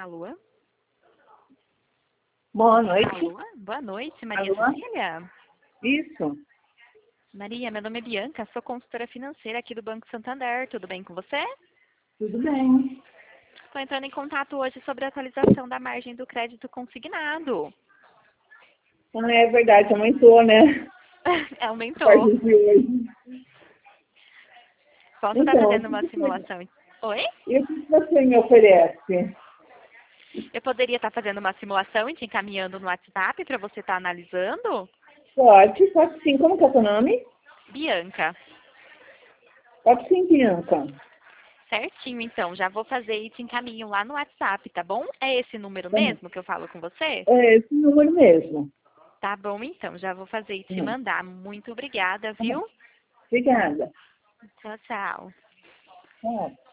Alô? Boa noite. Alô? Boa noite, Maria Alô? Cecília. Isso. Maria, meu nome é Bianca, sou consultora financeira aqui do Banco Santander. Tudo bem com você? Tudo bem. Estou entrando em contato hoje sobre a atualização da margem do crédito consignado. Ah, é verdade, aumentou, né? A Aumentou. partir de hoje. Posso estar Então, fazendo uma simulação? Oi? e o que você me oferece? Eu poderia estar fazendo uma simulação e te encaminhando no WhatsApp para você estar analisando? Pode sim. Como que é o seu nome? Bianca. Pode sim, Bianca. Certinho, então. Já vou fazer e te encaminho lá no WhatsApp, tá bom? É esse número Tá bom. mesmo que eu falo com você? É esse número mesmo. Tá bom, então. Já vou fazer e te Tá mandar. Muito obrigada, bom. viu? Obrigada. Tchau, tchau. Tchau.